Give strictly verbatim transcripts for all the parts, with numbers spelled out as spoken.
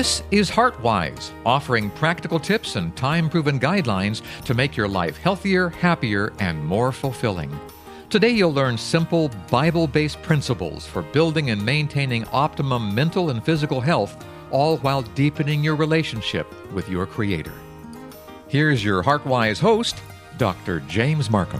This is HeartWise, offering practical tips and time-proven guidelines to make your life healthier, happier, and more fulfilling. Today you'll learn simple, Bible-based principles for building and maintaining optimum mental and physical health, all while deepening your relationship with your Creator. Here's your HeartWise host, Doctor James Markham.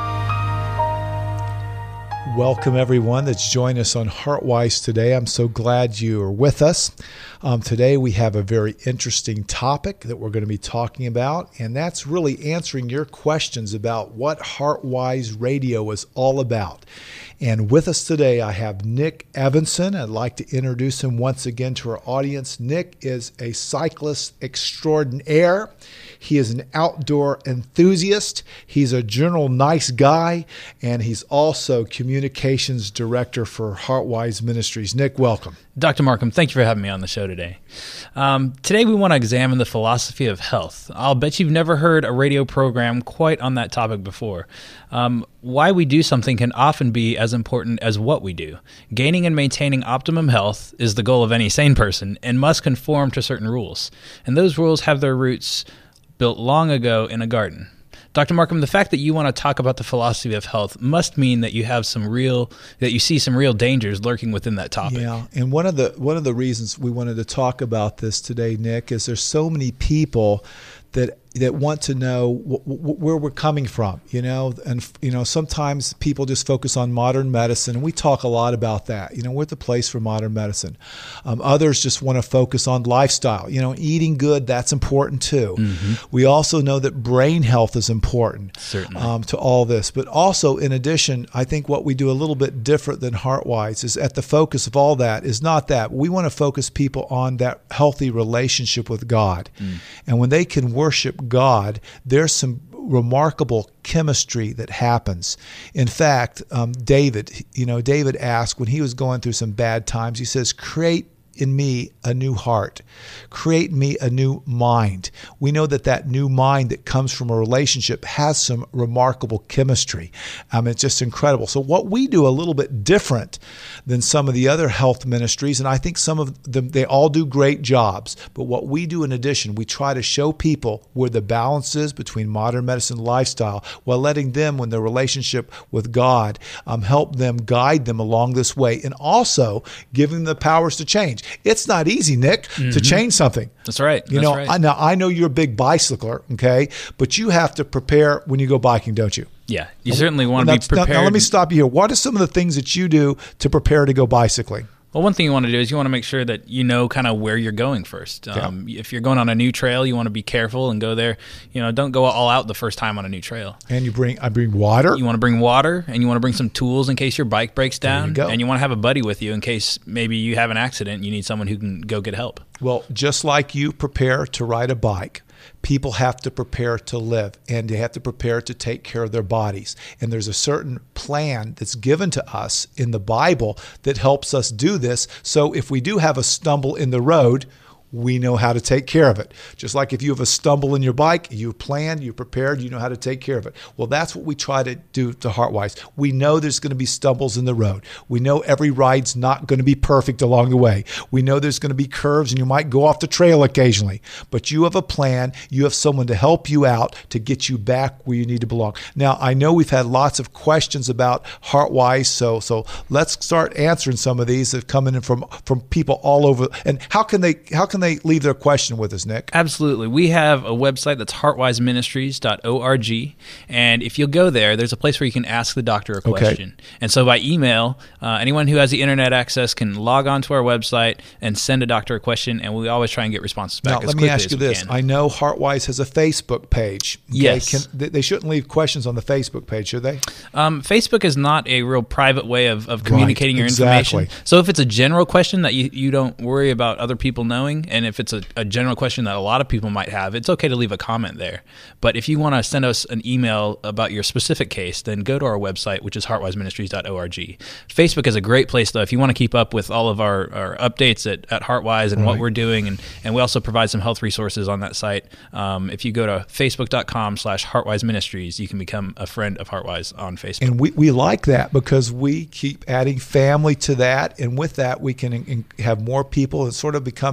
Welcome, everyone that's joined us on HeartWise today. I'm so glad you are with us. Um, today we have a very interesting topic that we're going to be talking about, and that's really answering your questions about what HeartWise Radio is all about. And with us today, I have Nick Evanson. I'd like to introduce him once again to our audience. Nick is a cyclist extraordinaire. He is an outdoor enthusiast. He's a general nice guy, and he's also communications director for HeartWise Ministries. Nick, welcome. Doctor Markham, thank you for having me on the show today. Um, today we want to examine the philosophy of health. I'll bet you've never heard a radio program quite on that topic before. Um, why we do something can often be as important as what we do. Gaining and maintaining optimum health is the goal of any sane person and must conform to certain rules. And those rules have their roots built long ago in a garden. Doctor Markham, the fact that you want to talk about the philosophy of health must mean that you have some real, that you see some real dangers lurking within that topic. Yeah, and one of the one of the reasons we wanted to talk about this today, Nick, is there's so many people that that want to know w- w- where we're coming from, you know, and, you know, sometimes people just focus on modern medicine, and we talk a lot about that. You know, we're the place for modern medicine. Um, others just want to focus on lifestyle, you know, eating good, that's important too. Mm-hmm. We also know that brain health is important Certainly. Um, to all this. But also, in addition, I think what we do a little bit different than HeartWise is at the focus of all that is not that. We want to focus people on that healthy relationship with God. Mm. And when they can worship God, there's some remarkable chemistry that happens. In fact, um, David, you know, David asked when he was going through some bad times, he says, create in me a new heart, create in me a new mind. We know that that new mind that comes from a relationship has some remarkable chemistry. Um, it's just incredible. So what we do a little bit different than some of the other health ministries, and I think some of them, they all do great jobs, but what we do in addition, we try to show people where the balance is between modern medicine and lifestyle while letting them, when their relationship with God, um, help them guide them along this way, and also giving them the powers to change. It's not easy, Nick, mm-hmm. to change something. That's right. You That's know, right. I know I know you're a big bicycler, okay, but you have to prepare when you go biking, don't you? Yeah, you certainly want to be prepared. Now, now let me stop you here. What are some of the things that you do to prepare to go bicycling? Well, one thing you want to do is you want to make sure that you know kind of where you're going first. Um, yeah. If you're going on a new trail, you want to be careful and go there. You know, don't go all out the first time on a new trail. And you bring, I bring water. You want to bring water, and you want to bring some tools in case your bike breaks down. There you go. And you want to have a buddy with you in case maybe you have an accident. You need someone who can go get help. Well, just like you prepare to ride a bike, people have to prepare to live, and they have to prepare to take care of their bodies. And there's a certain plan that's given to us in the Bible that helps us do this. So if we do have a stumble in the road, we know how to take care of it. Just like if you have a stumble in your bike, you've planned, you're prepared, you know how to take care of it. Well, that's what we try to do to HeartWise. We know there's going to be stumbles in the road. We know every ride's not going to be perfect along the way. We know there's going to be curves and you might go off the trail occasionally. But you have a plan. You have someone to help you out to get you back where you need to belong. Now, I know we've had lots of questions about HeartWise, so so let's start answering some of these that have come in from from people all over. And how can they how can they leave their question with us, Nick? Absolutely. We have a website that's heart wise ministries dot org, and if you'll go there, there's a place where you can ask the doctor a question. Okay. And so by email, uh, anyone who has the internet access can log on to our website and send a doctor a question, and we always try and get responses back now, as quickly as we can. Let me ask you this. I know HeartWise has a Facebook page. Okay? Yes. Can, they shouldn't leave questions on the Facebook page, should they? Um, Facebook is not a real private way of, of communicating right, your exactly. information. So if it's a general question that you, you don't worry about other people knowing, and if it's a, a general question that a lot of people might have, it's okay to leave a comment there. But if you want to send us an email about your specific case, then go to our website, which is heart wise ministries dot org. Facebook is a great place, though, if you want to keep up with all of our, our updates at, at HeartWise and right. what we're doing. And, and we also provide some health resources on that site. Um, if you go to facebook.com slash HeartWise Ministries, you can become a friend of HeartWise on Facebook. And we, we like that because we keep adding family to that. And with that, we can in, have more people. It sort of becomes, this is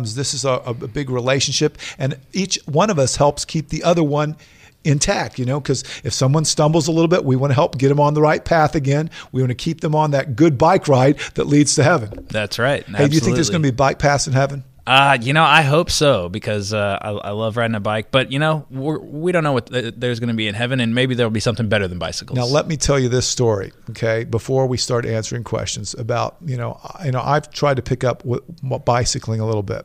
a, a big relationship, and each one of us helps keep the other one intact, you know, because if someone stumbles a little bit, we want to help get them on the right path again. We want to keep them on that good bike ride that leads to heaven. That's right. Hey, do you think there's going to be bike paths in heaven? Uh, you know, I hope so, because uh, I, I love riding a bike. But, you know, we're, we don't know what th- there's going to be in heaven, and maybe there'll be something better than bicycles. Now, let me tell you this story, okay, before we start answering questions about, you know, you know, I've tried to pick up with bicycling a little bit.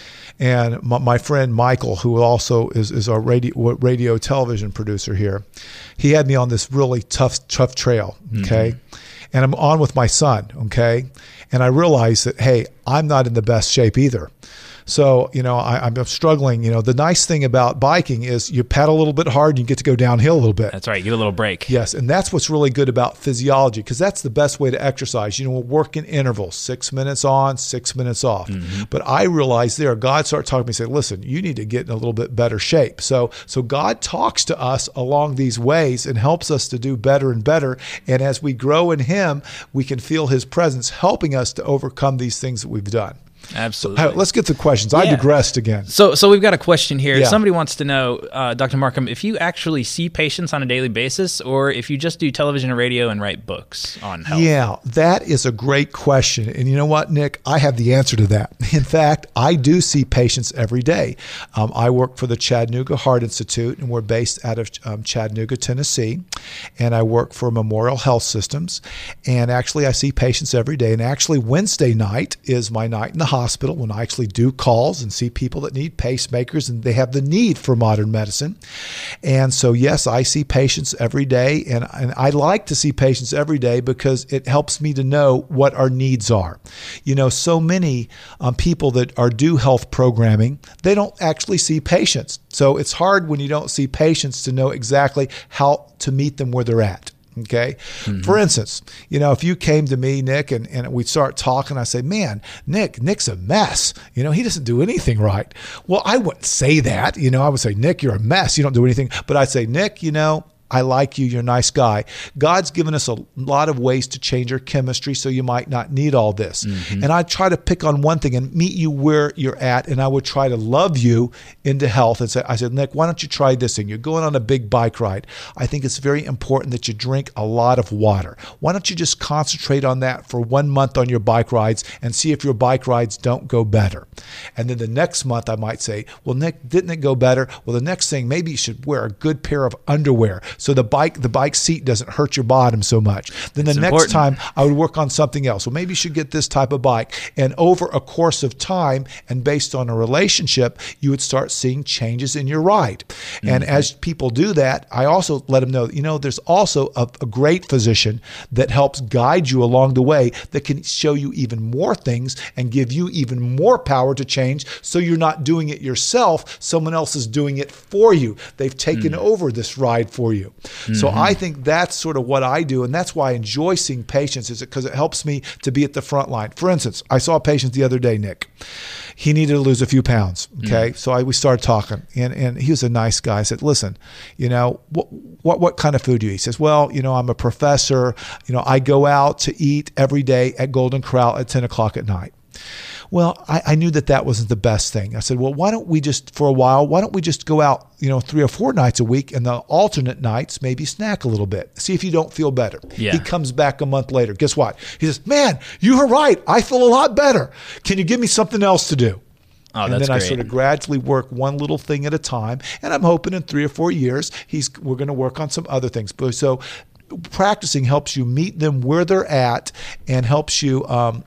And my, my friend Michael, who also is, is our radio, radio television producer here, he had me on this really tough, tough trail, okay? Mm-hmm. And I'm on with my son, okay? And I realized that, hey, I'm not in the best shape either. So, you know, I, I'm struggling. You know, the nice thing about biking is you pedal a little bit hard and you get to go downhill a little bit. That's right. You get a little break. Yes. And that's what's really good about physiology, because that's the best way to exercise. You know, we'll work in intervals, six minutes on, six minutes off. Mm-hmm. But I realized there, God started talking to me and said, listen, you need to get in a little bit better shape. So, so God talks to us along these ways and helps us to do better and better. And as we grow in Him, we can feel His presence helping us to overcome these things that we've done. Absolutely. So, let's get to questions. Yeah. I digressed again. So so we've got a question here. Yeah. Somebody wants to know, uh, Doctor Markham, if you actually see patients on a daily basis, or if you just do television and radio and write books on health. Yeah, that is a great question. And you know what, Nick? I have the answer to that. In fact, I do see patients every day. Um, I work for the Chattanooga Heart Institute, and we're based out of um, Chattanooga, Tennessee. And I work for Memorial Health Systems. And actually, I see patients every day. And actually, Wednesday night is my night in the hospital when I actually do calls and see people that need pacemakers and they have the need for modern medicine. And so, yes, I see patients every day, and, and I like to see patients every day because it helps me to know what our needs are. You know, so many um, people that are do health programming, they don't actually see patients. So it's hard when you don't see patients to know exactly how to meet them where they're at. Okay. Mm-hmm. For instance, you know, if you came to me, Nick, and, and we'd start talking, I say, man, Nick, Nick's a mess. You know, he doesn't do anything right. Well, I wouldn't say that. You know, I would say, Nick, you're a mess. You don't do anything. But I'd say, Nick, you know, I like you. You're a nice guy. God's given us a lot of ways to change our chemistry, so you might not need all this. Mm-hmm. And I try to pick on one thing and meet you where you're at, and I would try to love you into health. And say, I said, Nick, why don't you try this thing? You're going on a big bike ride. I think it's very important that you drink a lot of water. Why don't you just concentrate on that for one month on your bike rides and see if your bike rides don't go better? And then the next month I might say, well, Nick, didn't it go better? Well, the next thing, maybe you should wear a good pair of underwear so the bike the bike seat doesn't hurt your bottom so much. Then the it's next important. time I would work on something else. Well, maybe you should get this type of bike. And over a course of time and based on a relationship, you would start seeing changes in your ride. Mm-hmm. And as people do that, I also let them know, you know, there's also a, a great physician that helps guide you along the way that can show you even more things and give you even more power to change, so you're not doing it yourself. Someone else is doing it for you. They've taken mm-hmm. over this ride for you. Mm-hmm. So I think that's sort of what I do, and that's why I enjoy seeing patients, is because it helps me to be at the front line. For instance, I saw a patient the other day, Nick. He needed to lose a few pounds, okay? Mm-hmm. So I, we started talking, and, and he was a nice guy. I said, listen, you know, what, what what kind of food do you eat? He says, well, you know, I'm a professor. You know, I go out to eat every day at Golden Corral at ten o'clock at night. Well, I, I knew that that wasn't the best thing. I said, well, why don't we just, for a while, why don't we just go out, you know, three or four nights a week, and the alternate nights maybe snack a little bit. See if you don't feel better. Yeah. He comes back a month later. Guess what? He says, man, you were right. I feel a lot better. Can you give me something else to do? Oh, and that's then I great. sort of gradually work one little thing at a time. And I'm hoping in three or four years, he's we're going to work on some other things. But so practicing helps you meet them where they're at, and helps you um,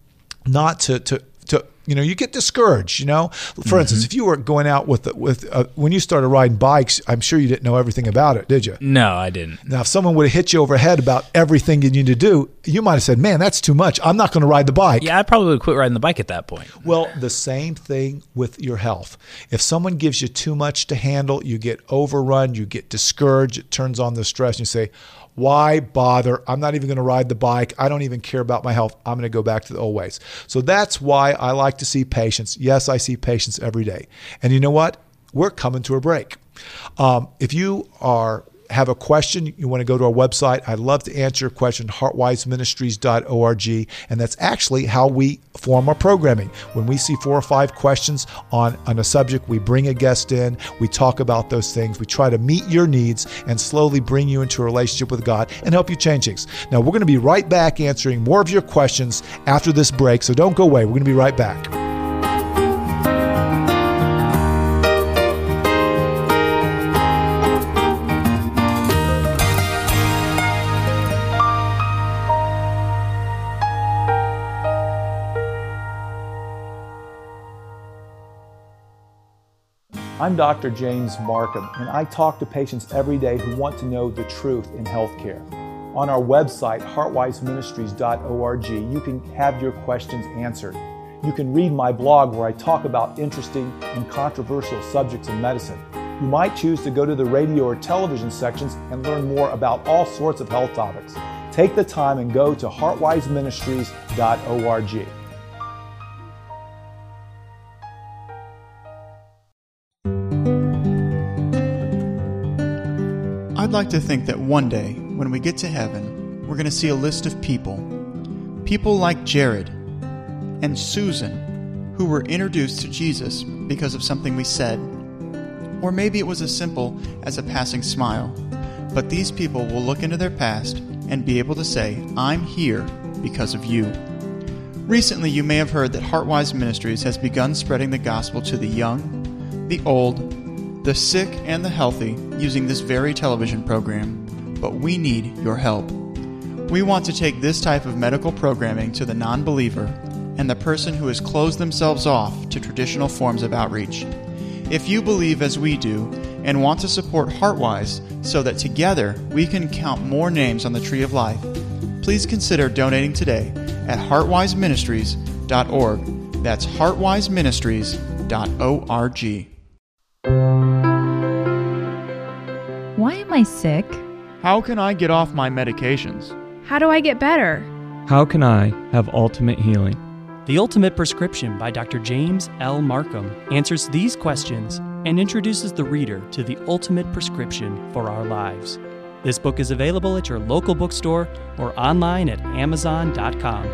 not to, to, to, you know, you get discouraged, you know. For mm-hmm. instance, if you were going out with, with uh, when you started riding bikes, I'm sure you didn't know everything about it, did you? No, I didn't. Now, if someone would have hit you over the head about everything you need to do, you might have said, man, that's too much. I'm not going to ride the bike. Yeah, I probably would quit riding the bike at that point. Well, the same thing with your health. If someone gives you too much to handle, you get overrun, you get discouraged, it turns on the stress, and you say, why bother? I'm not even going to ride the bike. I don't even care about my health. I'm going to go back to the old ways. So that's why I like to see patients. Yes, I see patients every day. And you know what? We're coming to a break. Um, if you are have a question, you want to go to our website. I'd love to answer your question, heart wise ministries dot org. And that's actually how we form our programming. When we see four or five questions on, on a subject, we bring a guest in, we talk about those things, we try to meet your needs and slowly bring you into a relationship with God and help you change things. Now, we're going to be right back answering more of your questions after this break, so don't go away. We're going to be right back. I'm Doctor James Markham, and I talk to patients every day who want to know the truth in healthcare. On our website, heart wise ministries dot org, you can have your questions answered. You can read my blog where I talk about interesting and controversial subjects in medicine. You might choose to go to the radio or television sections and learn more about all sorts of health topics. Take the time and go to heart wise ministries dot org. I'd like to think that one day, when we get to heaven, we're going to see a list of people. People like Jared and Susan, who were introduced to Jesus because of something we said. Or maybe it was as simple as a passing smile. But these people will look into their past and be able to say, I'm here because of you. Recently, you may have heard that Heartwise Ministries has begun spreading the gospel to the young, the old, the sick and the healthy using this very television program, but we need your help. We want to take this type of medical programming to the non-believer and the person who has closed themselves off to traditional forms of outreach. If you believe as we do and want to support Heartwise so that together we can count more names on the Tree of Life, please consider donating today at heartwise ministries dot org. That's heartwise ministries dot org. Why am I sick? How can I get off my medications? How do I get better? How can I have ultimate healing? The Ultimate Prescription by Doctor James L. Markham answers these questions and introduces the reader to the ultimate prescription for our lives. This book is available at your local bookstore or online at amazon dot com.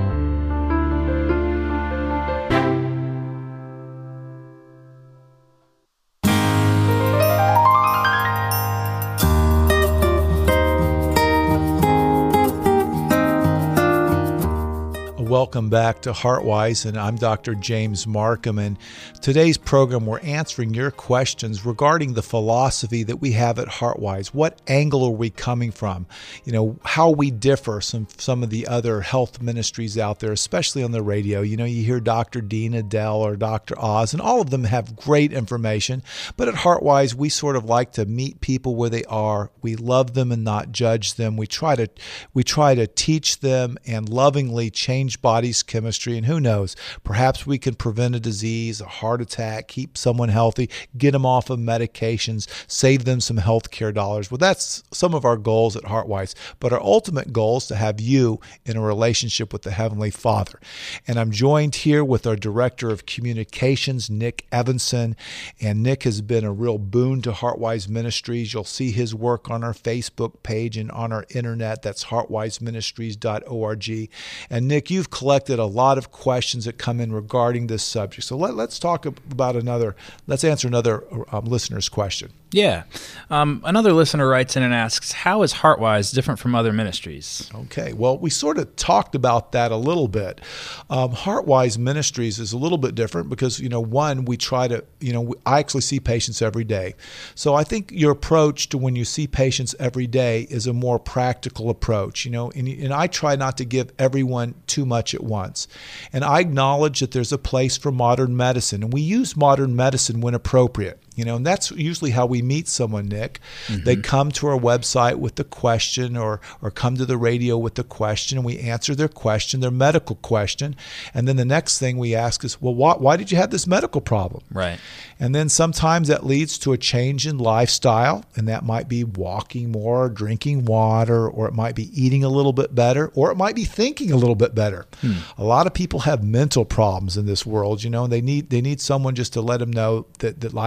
Welcome back to Heartwise, and I'm Doctor James Markham. And today's program, we're answering your questions regarding the philosophy that we have at Heartwise. What angle are we coming from? You know, how we differ from some of the other health ministries out there, especially on the radio. You know, you hear Doctor Dean Adele or Doctor Oz, and all of them have great information. But at Heartwise, we sort of like to meet people where they are. We love them and not judge them. We try to we try to teach them and lovingly change body's chemistry, and who knows, perhaps we can prevent a disease, a heart attack, keep someone healthy, get them off of medications, save them some health care dollars. Well, that's some of our goals at Heartwise, but our ultimate goal is to have you in a relationship with the Heavenly Father. And I'm joined here with our Director of Communications, Nick Evanson, and Nick has been a real boon to Heartwise Ministries. You'll see his work on our Facebook page and on our internet. That's heartwise ministries dot org. And Nick, you've collected a lot of questions that come in regarding this subject. So let, let's talk about another, let's answer another um, listener's question. Yeah. Um, another listener writes in and asks, how is Heartwise different from other ministries? Okay. Well, we sort of talked about that a little bit. Um, Heartwise Ministries is a little bit different because, you know, one, we try to, you know, I actually see patients every day. So I think your approach to when you see patients every day is a more practical approach, you know, and, and I try not to give everyone too much at once. And I acknowledge that there's a place for modern medicine, and we use modern medicine when appropriate. You know, and that's usually how we meet someone, Nick. Mm-hmm. They come to our website with the question or or come to the radio with the question, and we answer their question, their medical question. And then the next thing we ask is, well, why, why did you have this medical problem? Right. And then sometimes that leads to a change in lifestyle, and that might be walking more, drinking water, or it might be eating a little bit better, or it might be thinking a little bit better. Hmm. A lot of people have mental problems in this world, you know, and they need they need someone just to let them know that, that life's okay.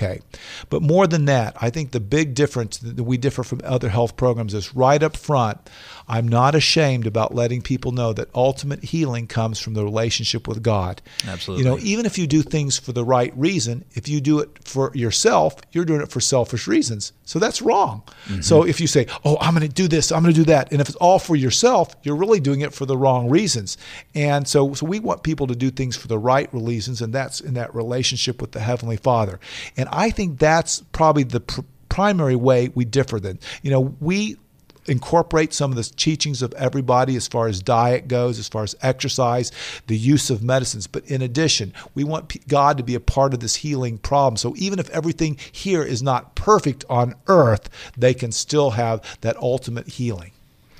okay? But more than that, I think the big difference that we differ from other health programs is right up front, I'm not ashamed about letting people know that ultimate healing comes from the relationship with God. Absolutely. You know, even if you do things for the right reason, if you do it for yourself, you're doing it for selfish reasons. So that's wrong. Mm-hmm. So if you say, oh, I'm going to do this, I'm going to do that, and if it's all for yourself, you're really doing it for the wrong reasons. And so, so we want people to do things for the right reasons, and that's in that relationship with the Heavenly Father. And I think that's probably the pr- primary way we differ then. You know, we incorporate some of the teachings of everybody as far as diet goes, as far as exercise, the use of medicines. But in addition, we want P- God to be a part of this healing problem. So even if everything here is not perfect on earth, they can still have that ultimate healing.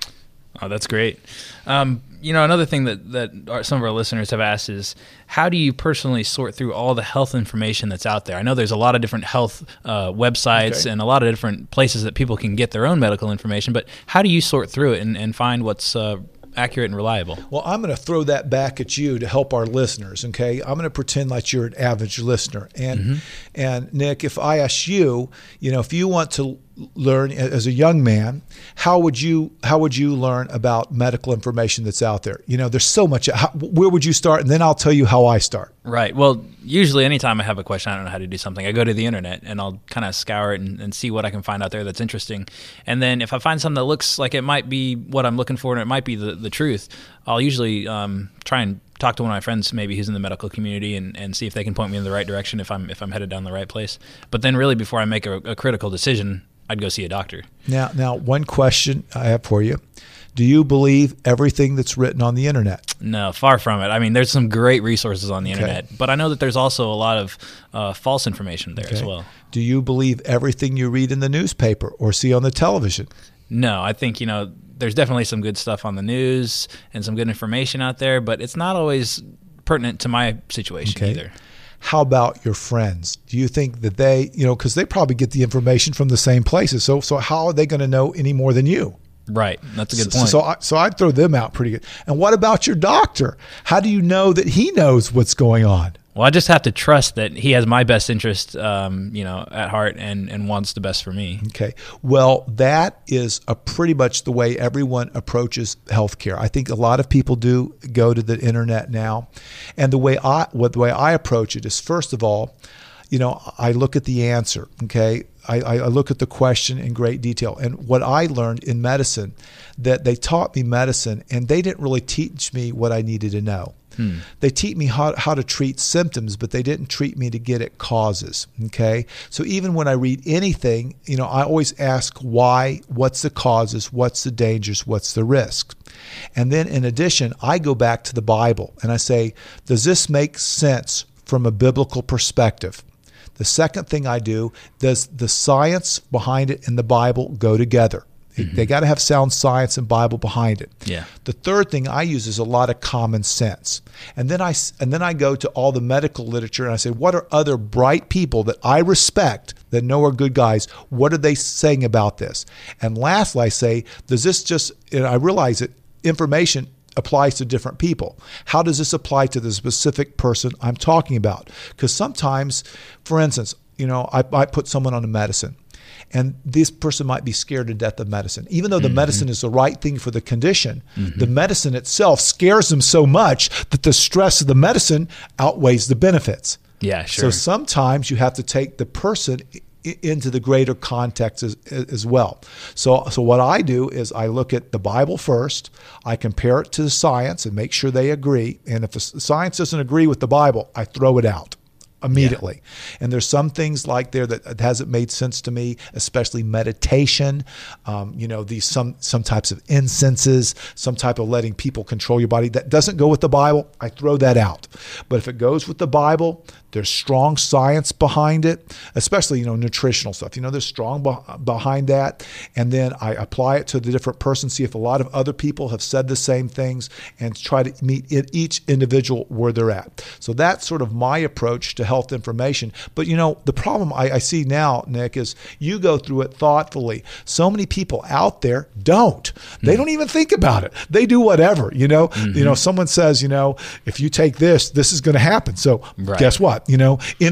Oh, that's great. Um, you know, another thing that, that our, some of our listeners have asked is, how do you personally sort through all the health information that's out there? I know there's a lot of different health uh, websites Okay. and a lot of different places that people can get their own medical information, but how do you sort through it and, and find what's uh, accurate and reliable? Well, I'm going to throw that back at you to help our listeners, okay? I'm going to pretend like you're an average listener. And mm-hmm. and Nick, if I ask you, you know, if you want to learn as a young man, how would you how would you learn about medical information that's out there? You know, there's so much. How, where would you start? And then I'll tell you how I start. Right. Well, usually anytime I have a question, I don't know how to do something, I go to the internet and I'll kind of scour it and, and see what I can find out there that's interesting. And then if I find something that looks like it might be what I'm looking for and it might be the, the truth, I'll usually um, try and talk to one of my friends maybe who's in the medical community and, and see if they can point me in the right direction if I'm if I'm headed down the right place. But then really before I make a, a critical decision, I'd go see a doctor. Now, now, one question I have for you. Do you believe everything that's written on the internet? No, far from it. I mean, there's some great resources on the Okay. internet, but I know that there's also a lot of uh, false information there Okay. as well. Do you believe everything you read in the newspaper or see on the television? No, I think, you know, there's definitely some good stuff on the news and some good information out there, but it's not always pertinent to my situation Okay. either. How about your friends? Do you think that they, you know, because they probably get the information from the same places. So, so how are they going to know any more than you? Right. That's a good So, point. so, I, so I'd throw them out pretty good. And what about your doctor? How do you know that he knows what's going on? Well, I just have to trust that he has my best interest, um, you know, at heart and, and wants the best for me. Okay. Well, that is a pretty much the way everyone approaches healthcare. I think a lot of people do go to the internet now, and the way I, what the way I approach it is, first of all, you know, I look at the answer. Okay. I, I look at the question in great detail. And what I learned in medicine, that they taught me medicine, and they didn't really teach me what I needed to know. Hmm. They teach me how, how to treat symptoms, but they didn't treat me to get at causes, okay? So even when I read anything, you know, I always ask why, what's the causes, what's the dangers, what's the risk? And then in addition, I go back to the Bible and I say, does this make sense from a biblical perspective? The second thing I do, does the science behind it and the Bible go together? Mm-hmm. They got to have sound science and Bible behind it. Yeah. The third thing I use is a lot of common sense. And then I and then I go to all the medical literature and I say, what are other bright people that I respect that know are good guys? What are they saying about this? And lastly, I say, does this just, and I realize that information applies to different people. How does this apply to the specific person I'm talking about? Because sometimes, for instance, you know, I, I put someone on a medicine, and this person might be scared to death of medicine. Even though the mm-hmm. medicine is the right thing for the condition, mm-hmm. the medicine itself scares them so much that the stress of the medicine outweighs the benefits. Yeah, sure. So sometimes you have to take the person into the greater context as, as well. So, so what I do is I look at the Bible first, I compare it to the science and make sure they agree. And if the science doesn't agree with the Bible, I throw it out immediately. Yeah. And there's some things like there that hasn't made sense to me, especially meditation, um, you know, these some some types of incenses, some type of letting people control your body that doesn't go with the Bible, I throw that out. But if it goes with the Bible, there's strong science behind it, especially, you know, nutritional stuff. You know, there's strong be- behind that. And then I apply it to the different person, see if a lot of other people have said the same things, and try to meet each individual where they're at. So that's sort of my approach to health information. But, you know, the problem I, I see now, Nick, is you go through it thoughtfully. So many people out there don't. Mm-hmm. They don't even think about it. They do whatever, you know. Mm-hmm. You know, someone says, you know, if you take this, this is going to happen. So right. guess what? You know, enter,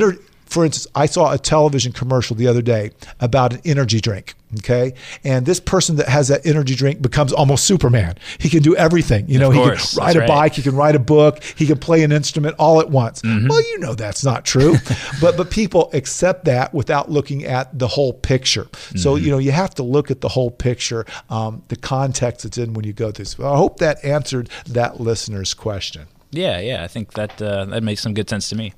for instance, I saw a television commercial the other day about an energy drink. Okay. And this person that has that energy drink becomes almost Superman. He can do everything. You know, Of he course, can ride that's a right. bike, he can write a book, he can play an instrument all at once. Mm-hmm. Well, you know that's not true. but but people accept that without looking at the whole picture. So, Mm-hmm. you know, you have to look at the whole picture, um, the context it's in when you go through this. Well, I hope that answered that listener's question. Yeah, yeah, I think that uh, that makes some good sense to me.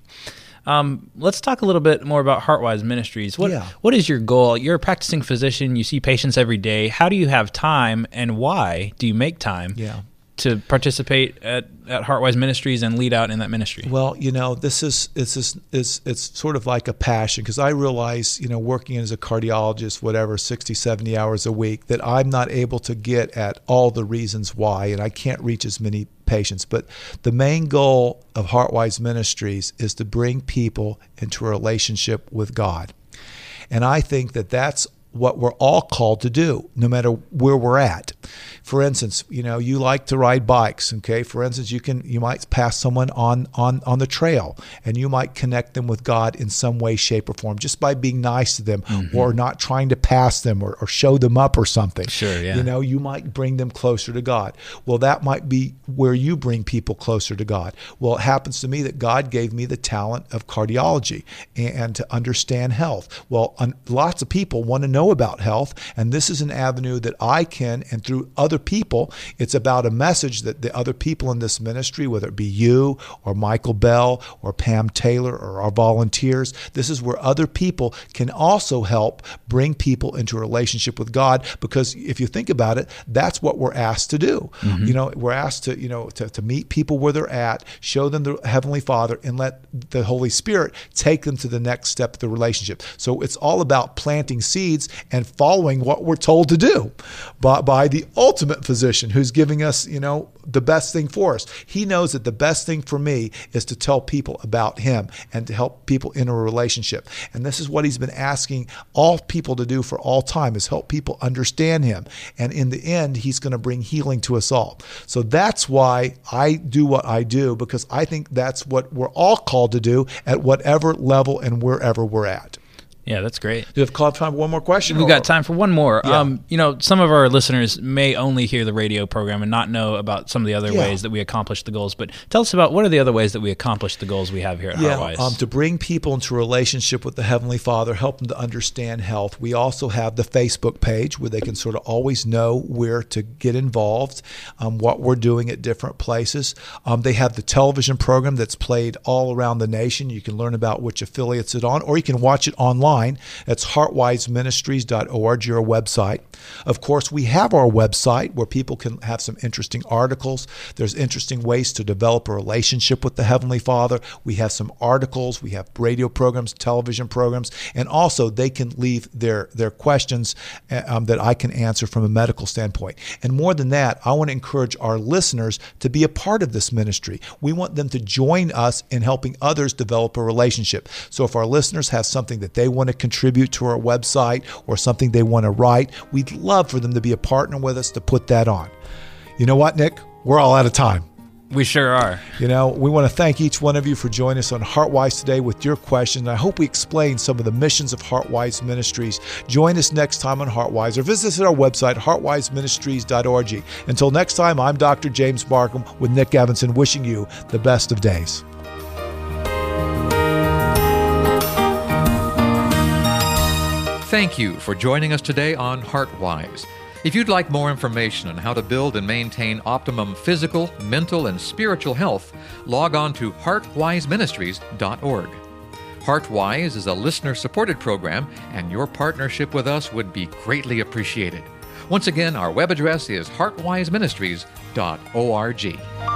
Um, let's talk a little bit more about HeartWise Ministries. What Yeah. What is your goal? You're a practicing physician. You see patients every day. How do you have time, and why do you make time Yeah. to participate at, at HeartWise Ministries and lead out in that ministry? Well, you know, this is it's this it's it's sort of like a passion, because I realize, you know, working as a cardiologist, whatever, sixty, seventy hours a week, that I'm not able to get at all the reasons why, and I can't reach as many patients. But the main goal of HeartWise Ministries is to bring people into a relationship with God. And I think that that's what we're all called to do, no matter where we're at. For instance, you know, you like to ride bikes, okay? For instance, you can you might pass someone on on on the trail, and you might connect them with God in some way, shape, or form, just by being nice to them, mm-hmm. or not trying to pass them or, or show them up or something. Sure, yeah. You know, you might bring them closer to God. Well, that might be where you bring people closer to God. Well, it happens to me that God gave me the talent of cardiology and, and to understand health. Well, un, lots of people want to know about health, and this is an avenue that I can, and through other people, it's about a message that the other people in this ministry, whether it be you or Michael Bell or Pam Taylor or our volunteers, this is where other people can also help bring people into a relationship with God. Because if you think about it, that's what we're asked to do. Mm-hmm. You know, we're asked to, you know, to, to meet people where they're at, show them the Heavenly Father, and let the Holy Spirit take them to the next step of the relationship. So it's all about planting seeds and following what we're told to do by, by the ultimate physician who's giving us, you know, the best thing for us. He knows that the best thing for me is to tell people about him and to help people in a relationship. And this is what he's been asking all people to do for all time, is help people understand him. And in the end, he's going to bring healing to us all. So that's why I do what I do, because I think that's what we're all called to do at whatever level and wherever we're at. Yeah, that's great. Do you have time for one more question? We've or? got time for one more. Yeah. Um, you know, some of our listeners may only hear the radio program and not know about some of the other Yeah. ways that we accomplish the goals. But tell us about, what are the other ways that we accomplish the goals we have here at Yeah, HeartWise? um, to bring people into a relationship with the Heavenly Father, help them to understand health. We also have the Facebook page where they can sort of always know where to get involved, um, what we're doing at different places. Um, they have the television program that's played all around the nation. You can learn about which affiliates it's on, or you can watch it online. That's heart wise ministries dot org, our website. Of course, we have our website where people can have some interesting articles. There's interesting ways to develop a relationship with the Heavenly Father. We have some articles. We have radio programs, television programs, and also they can leave their, their questions um, that I can answer from a medical standpoint. And more than that, I want to encourage our listeners to be a part of this ministry. We want them to join us in helping others develop a relationship. So if our listeners have something that they want to contribute to our website or something they want to write, we'd love for them to be a partner with us to put that on. You know what, Nick? We're all out of time. We sure are. You know, we want to thank each one of you for joining us on HeartWise today with your questions. I hope we explained some of the missions of HeartWise Ministries. Join us next time on HeartWise, or visit us at our website, heart wise ministries dot org. Until next time, I'm Doctor James Markham with Nick Evanson, wishing you the best of days. Thank you for joining us today on HeartWise. If you'd like more information on how to build and maintain optimum physical, mental, and spiritual health, log on to heart wise ministries dot org. HeartWise is a listener-supported program, and your partnership with us would be greatly appreciated. Once again, our web address is heart wise ministries dot org.